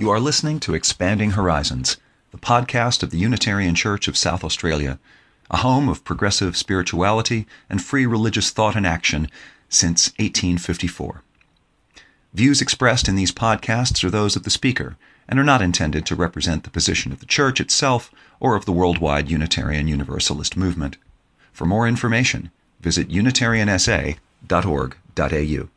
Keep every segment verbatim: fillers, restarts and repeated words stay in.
You are listening to Expanding Horizons, the podcast of the Unitarian Church of South Australia, a home of progressive spirituality and free religious thought and action since eighteen fifty-four. Views expressed in these podcasts are those of the speaker and are not intended to represent the position of the Church itself or of the worldwide Unitarian Universalist movement. For more information, visit unitarian s a dot org dot a u.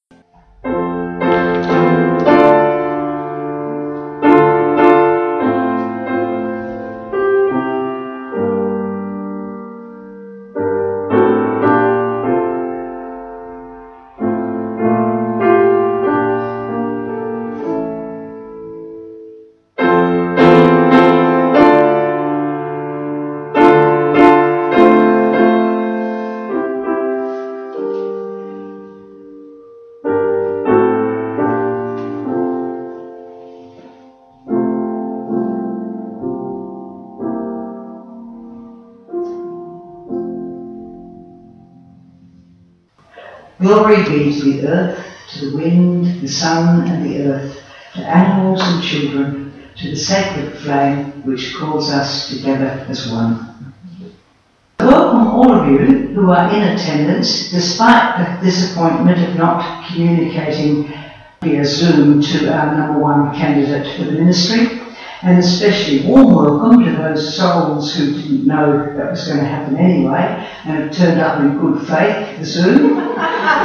Glory be to the earth, to the wind, the sun and the earth, to animals and children, to the sacred flame which calls us together as one. Welcome all of you who are in attendance, despite the disappointment of not communicating via Zoom to our number one candidate for the ministry, and especially warm welcome to those souls who didn't know that was going to happen anyway and have turned up in good faith for Zoom.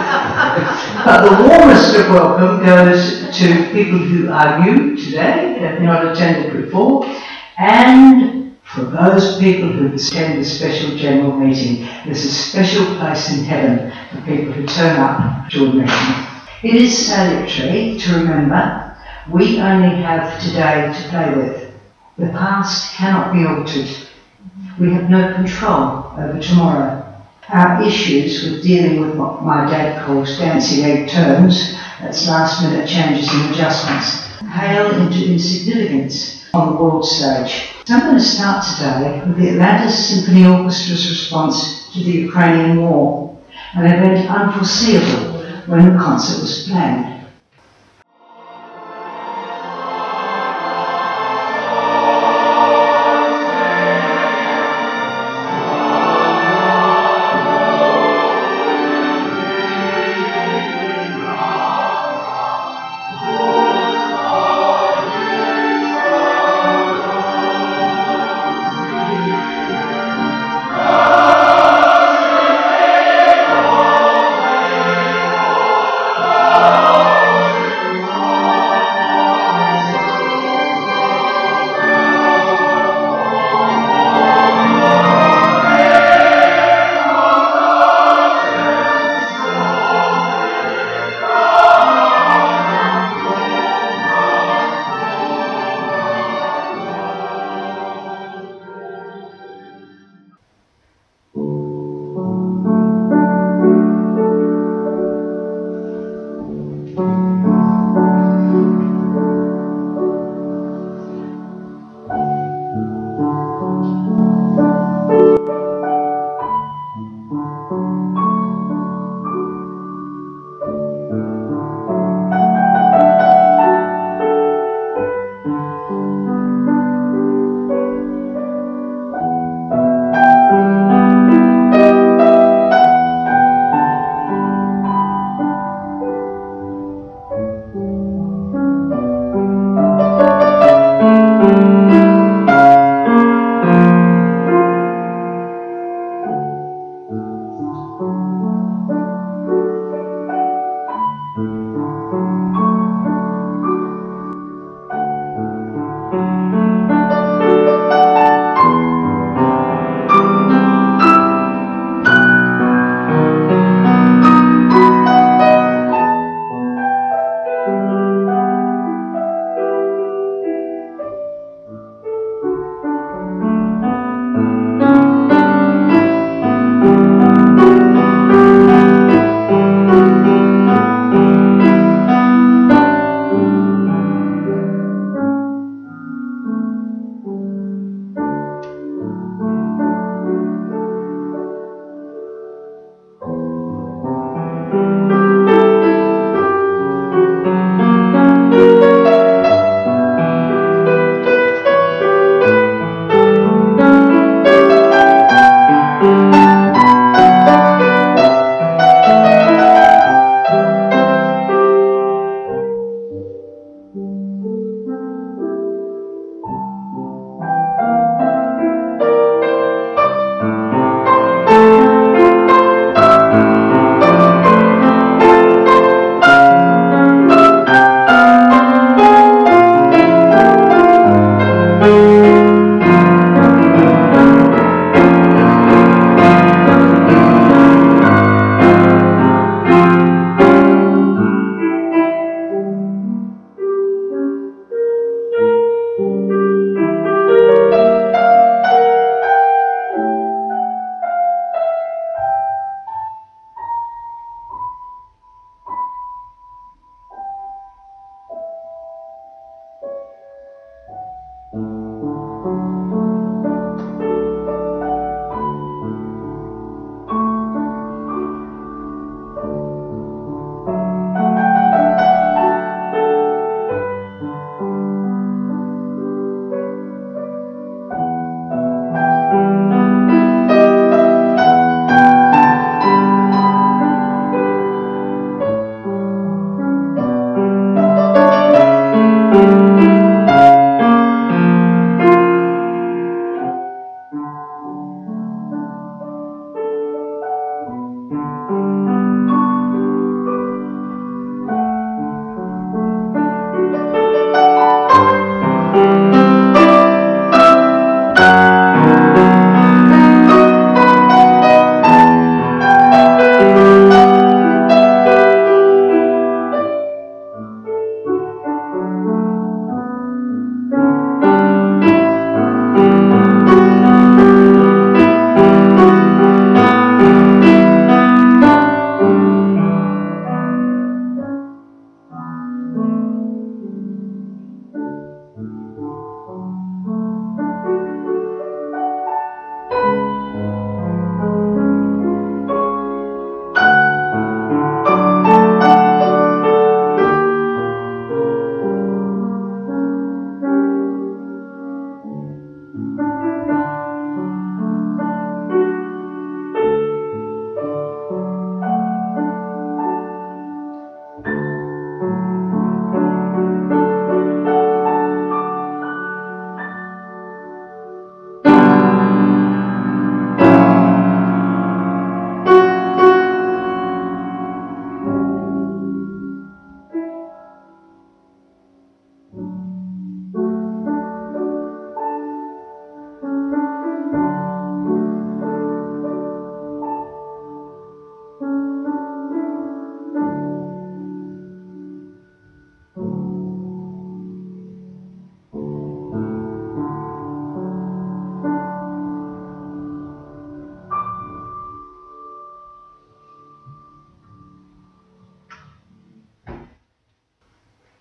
But the warmest of welcome goes to people who are new today, have not attended before, and for those people who attend a special general meeting. There's a special place in heaven for people who turn up to a meeting. It is salutary to remember we only have today to play with. The past cannot be altered. We have no control over tomorrow. Our issues with dealing with what my dad calls dancing egg terms, that's last minute changes and adjustments, pale into insignificance on the world stage. So I'm going to start today with the Atlantis Symphony Orchestra's response to the Ukrainian war, an event unforeseeable when the concert was planned. Oh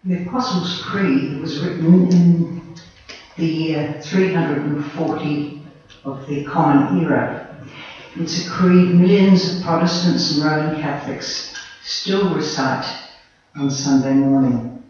The Apostles' Creed was written in the year three hundred forty of the Common Era. It's a creed millions of Protestants and Roman Catholics still recite on Sunday morning.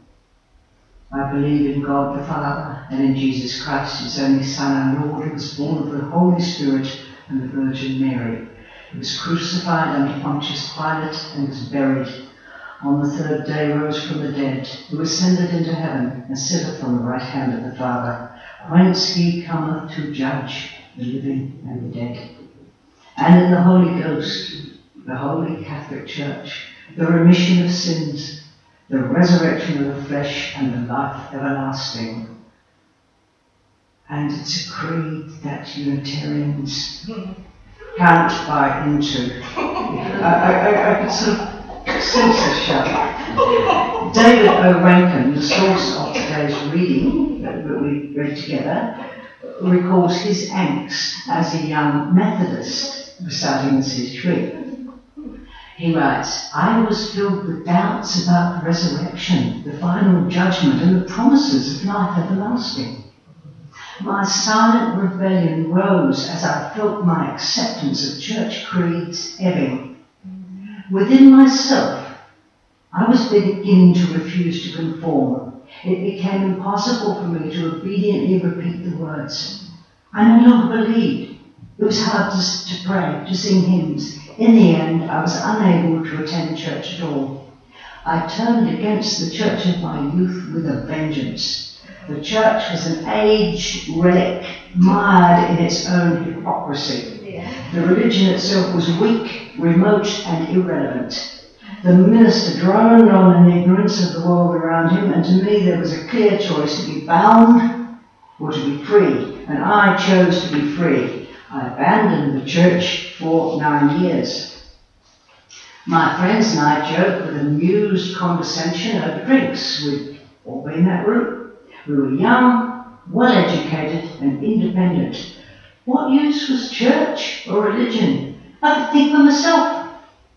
I believe in God the Father and in Jesus Christ, his only Son, our Lord, who was born of the Holy Spirit and the Virgin Mary. He was crucified under Pontius Pilate and was buried. On the third day rose from the dead, who ascended into heaven and sitteth on the right hand of the Father, whence he cometh to judge the living and the dead. And in the Holy Ghost, the Holy Catholic Church, the remission of sins, the resurrection of the flesh, and the life everlasting. And it's a creed that Unitarians can't buy into. I, I, I could sort of censorship. David O. Rankin, the source of today's reading that we read together, recalls his angst as a young Methodist reciting the Sixth Creed. He writes, I was filled with doubts about the resurrection, the final judgment, and the promises of life everlasting. My silent rebellion rose as I felt my acceptance of church creeds ebbing. Within myself, I was beginning to refuse to conform. It became impossible for me to obediently repeat the words. I no longer believed. It was hard to, to pray, to sing hymns. In the end, I was unable to attend church at all. I turned against the church of my youth with a vengeance. The church was an aged relic, mired in its own hypocrisy. The religion itself was weak, remote, and irrelevant. The minister droned on in the ignorance of the world around him, and to me there was a clear choice to be bound or to be free, and I chose to be free. I abandoned the church for nine years. My friends and I joked with amused condescension over drinks. We'd all been that route. We were young, well-educated, and independent. What use was church or religion? I could think for myself.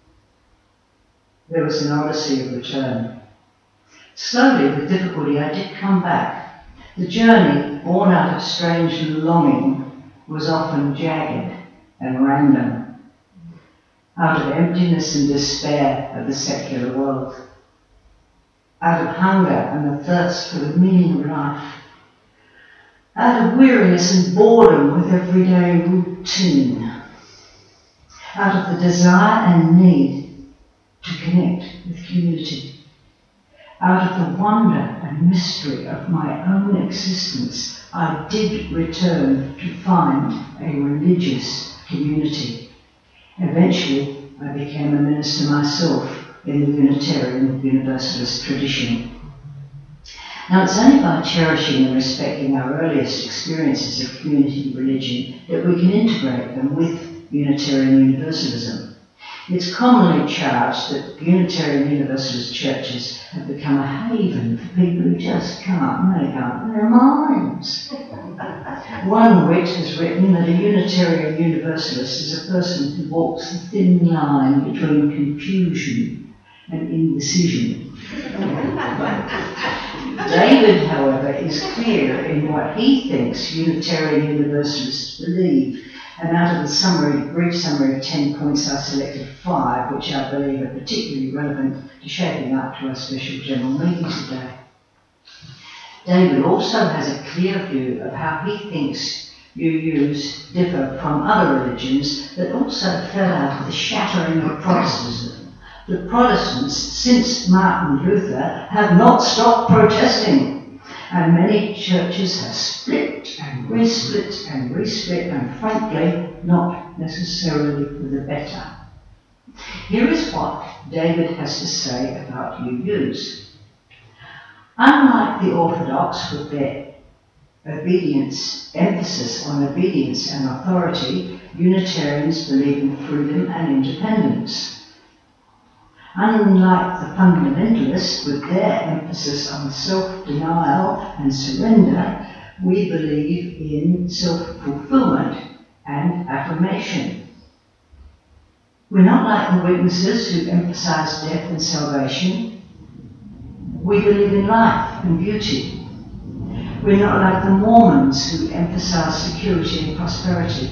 There was an odyssey of return. Slowly, with difficulty, I did come back. The journey, born out of strange longing, was often jagged and random, out of emptiness and despair of the secular world, out of hunger and the thirst for the meaning of life, out of weariness and boredom with everyday routine, out of the desire and need to connect with community, out of the wonder and mystery of my own existence, I did return to find a religious community. Eventually, I became a minister myself in the Unitarian Universalist tradition. Now, it's only by cherishing and respecting our earliest experiences of community religion that we can integrate them with Unitarian Universalism. It's commonly charged that Unitarian Universalist churches have become a haven for people who just can't make up their minds. One wit has written that a Unitarian Universalist is a person who walks the thin line between confusion and indecision. David, however, is clear in what he thinks Unitarian Universalists believe. And out of the summary, brief summary of ten points, I selected five, which I believe are particularly relevant to shaping up to our special general meeting today. David also has a clear view of how he thinks U Us differ from other religions that also fell out of the shattering of Protestantism. The Protestants, since Martin Luther, have not stopped protesting, and many churches have split and resplit and resplit, and frankly, not necessarily for the better. Here is what David has to say about U Us. Unlike the Orthodox, with their obedience, emphasis on obedience and authority, Unitarians believe in freedom and independence. Unlike the fundamentalists, with their emphasis on self-denial and surrender, we believe in self-fulfillment and affirmation. We're not like the witnesses who emphasize death and salvation. We believe in life and beauty. We're not like the Mormons who emphasize security and prosperity.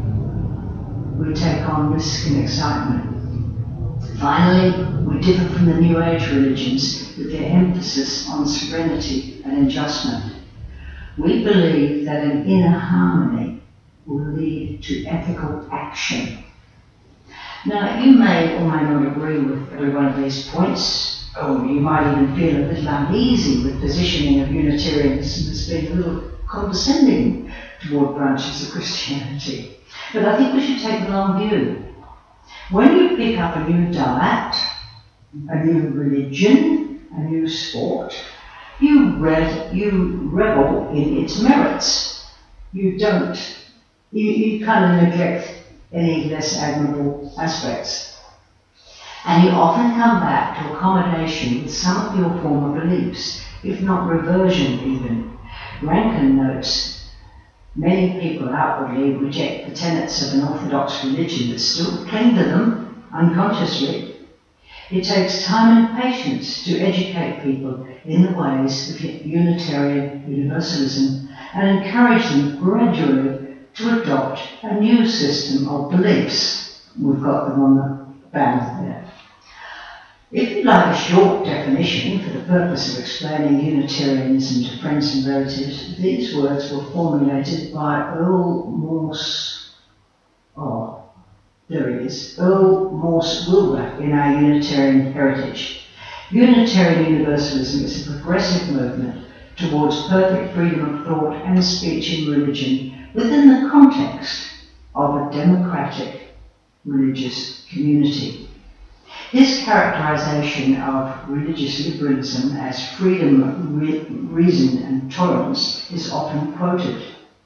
We take on risk and excitement. Finally, we differ from the New Age religions with their emphasis on serenity and adjustment. We believe that an inner harmony will lead to ethical action. Now, you may or may not agree with every one of these points, or you might even feel a little uneasy with positioning of Unitarianism as being a little condescending toward branches of Christianity. But I think we should take the long view. When you pick up a new diet, a new religion, a new sport, you, re- you revel in its merits. You don't, you, you kind of neglect any less admirable aspects. And you often come back to accommodation with some of your former beliefs, if not reversion even. Rankin notes, many people outwardly reject the tenets of an orthodox religion but still cling to them unconsciously. It takes time and patience to educate people in the ways of Unitarian Universalism and encourage them gradually to adopt a new system of beliefs. We've got them on the band there. If you'd like a short definition for the purpose of explaining Unitarianism to friends and relatives, these words were formulated by Earl Morse, oh, there he is, Earl Morse Wilbur in our Unitarian heritage. Unitarian Universalism is a progressive movement towards perfect freedom of thought and speech in religion within the context of a democratic religious community. His characterization of religious liberalism as freedom, re- reason and tolerance is often quoted.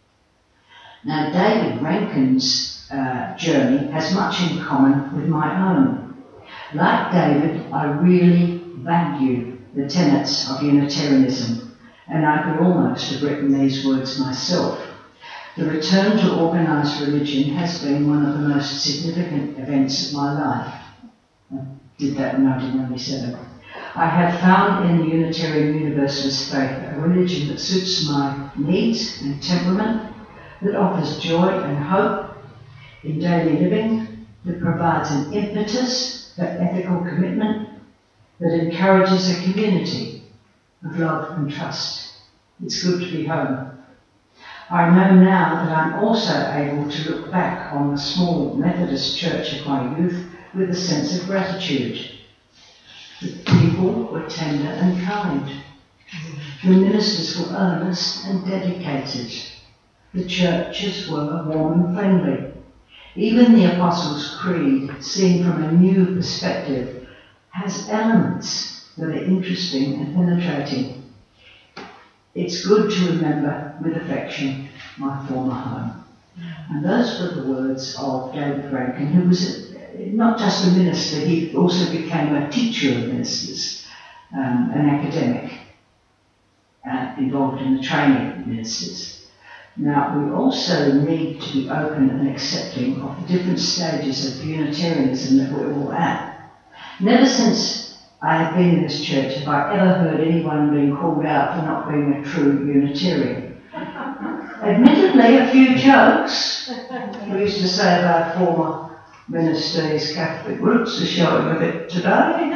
Now, David Rankin's uh, journey has much in common with my own. Like David, I really value the tenets of Unitarianism, and I could almost have written these words myself. The return to organised religion has been one of the most significant events of my life. I did that in nineteen ninety-seven. I have found in the Unitarian Universalist faith a religion that suits my needs and temperament, that offers joy and hope in daily living, that provides an impetus for ethical commitment, that encourages a community of love and trust. It's good to be home. I know now that I'm also able to look back on the small Methodist church of my youth with a sense of gratitude. The people were tender and kind. The ministers were earnest and dedicated. The churches were warm and friendly. Even the Apostles' Creed, seen from a new perspective, has elements that are interesting and penetrating. It's good to remember with affection my former home. And those were the words of David Rankin, who was not just a minister, he also became a teacher of ministers, um, an academic, uh, involved in the training of ministers. Now, we also need to be open and accepting of the different stages of Unitarianism that we're all at. Never since I have been in this church have I ever heard anyone being called out for not being a true Unitarian. Admittedly, a few jokes. We used to say about former ministers' Catholic roots are showing a bit today.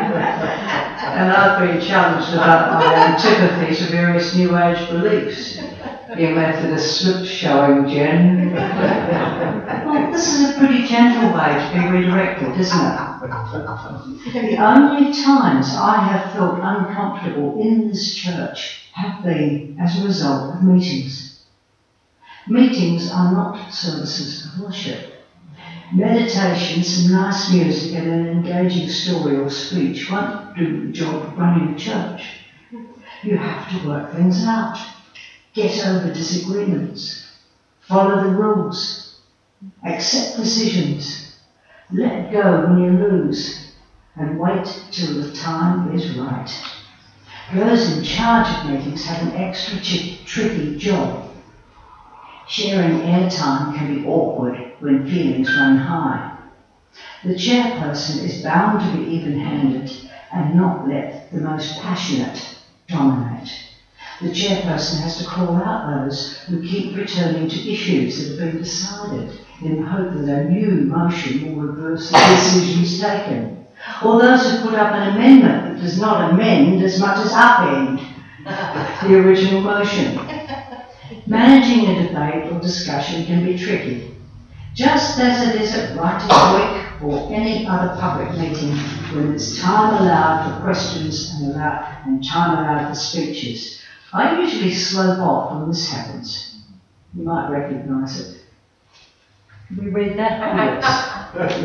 And I've been challenged about my antipathy to various New Age beliefs. Your Methodist slip showing, Jen. Well, this is a pretty gentle way to be redirected, isn't it? The only times I have felt uncomfortable in this church have been as a result of meetings. Meetings are not services of worship. Meditation, some nice music and an engaging story or speech won't do the job of running a church. You have to work things out. Get over disagreements, follow the rules, accept decisions, let go when you lose, and wait till the time is right. Those in charge of meetings have an extra ch- tricky job. Sharing airtime can be awkward when feelings run high. The chairperson is bound to be even-handed and not let the most passionate dominate. The chairperson has to call out those who keep returning to issues that have been decided in the hope that a new motion will reverse the decisions taken, or those who put up an amendment that does not amend as much as upend the original motion. Managing a debate or discussion can be tricky, just as it is at Writers' Week or any other public meeting when there's time allowed for questions and, allowed, and time allowed for speeches. I usually slope off when this happens. You might recognise it. Can we read that? Yes.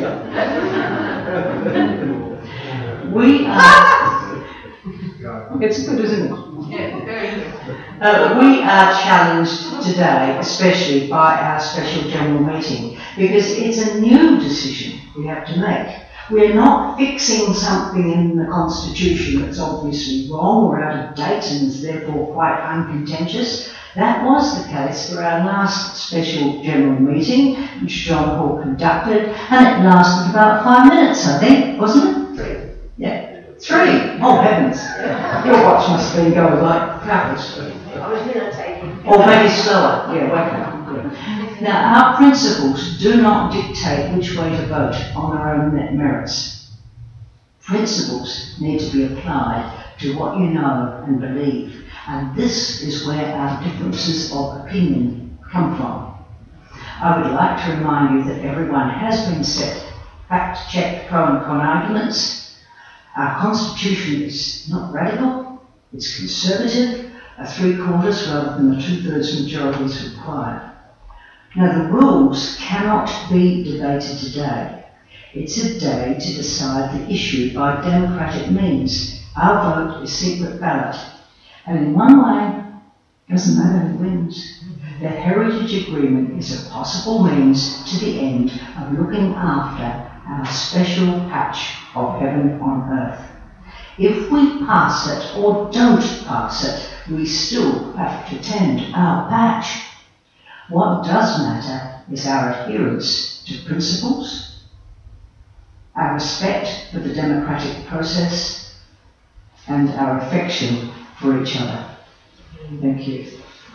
Yeah. We are... It's good, isn't it? Yeah, very good. Uh, we are challenged today, especially by our special general meeting, because it's a new decision we have to make. We're not fixing something in the Constitution that's obviously wrong or out of date and is therefore quite uncontentious. That was the case for our last special general meeting, which John Hall conducted, and it lasted about five minutes, I think, wasn't it? Three. Yeah. Three? Oh, heavens. Your watch must have been going like crackers. I was meditating. Or maybe slower. Yeah, wake up. Now, our principles do not dictate which way to vote on their own merits. Principles need to be applied to what you know and believe, and this is where our differences of opinion come from. I would like to remind you that everyone has been set, fact-checked pro and con arguments. Our Constitution is not radical, it's conservative, a three-quarters rather than a two-thirds majority is required. Now, the rules cannot be debated today. It's a day to decide the issue by democratic means. Our vote is secret ballot. And in one way, it doesn't matter who wins. The Heritage Agreement is a possible means to the end of looking after our special patch of heaven on earth. If we pass it or don't pass it, we still have to tend our patch. What does matter is our adherence to principles, our respect for the democratic process, and our affection for each other. Thank you.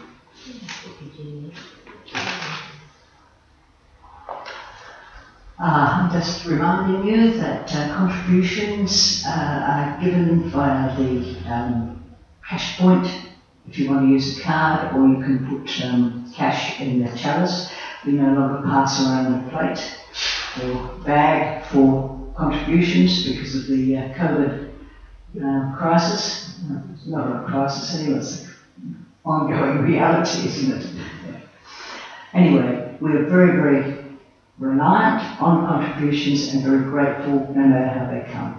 Uh, I'm just reminding you that uh, contributions uh, are given via the um, cash point if you want to use a card, or you can put um, cash in the chalice. We no longer pass around a plate or bag for contributions because of the uh, COVID uh, crisis. It's not a crisis anyway, it's an ongoing reality, isn't it? Yeah. Anyway, we are very, very reliant on contributions and very grateful no matter how they come.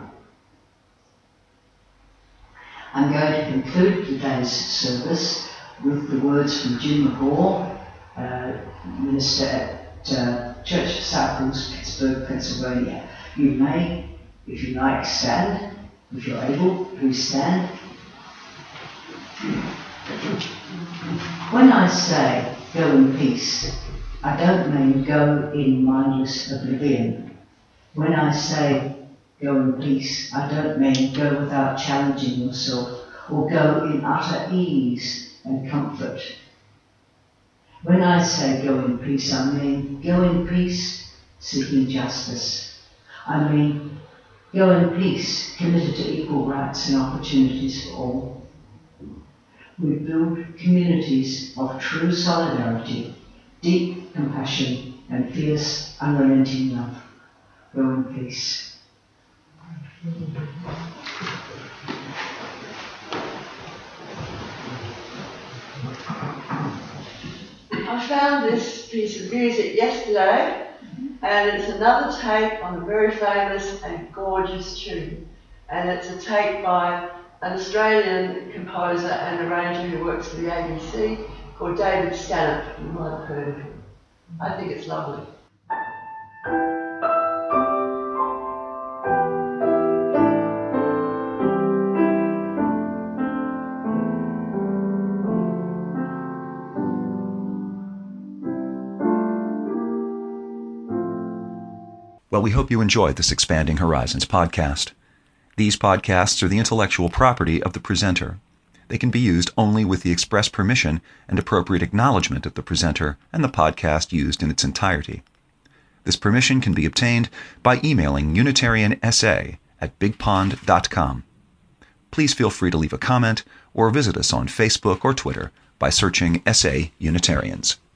I'm going to conclude today's service with the words from Jim McGaw, uh, minister at uh, Church of Cyprus, Pittsburgh, Pennsylvania. You may, if you like, stand. If you're able, please stand. When I say go in peace, I don't mean go in mindless oblivion. When I say go in peace, I don't mean go without challenging yourself or go in utter ease and comfort. When I say go in peace, I mean go in peace seeking justice. I mean go in peace committed to equal rights and opportunities for all. We build communities of true solidarity, deep compassion and fierce, unrelenting love. Go in peace. I found this piece of music yesterday, and it's another take on a very famous and gorgeous tune. And it's a take by an Australian composer and arranger who works for the A B C called David Stannard. You might have heard of him. I think it's lovely. Well, we hope you enjoyed this Expanding Horizons podcast. These podcasts are the intellectual property of the presenter. They can be used only with the express permission and appropriate acknowledgement of the presenter and the podcast used in its entirety. This permission can be obtained by emailing unitariansa at bigpond dot com. Please feel free to leave a comment or visit us on Facebook or Twitter by searching S A Unitarians.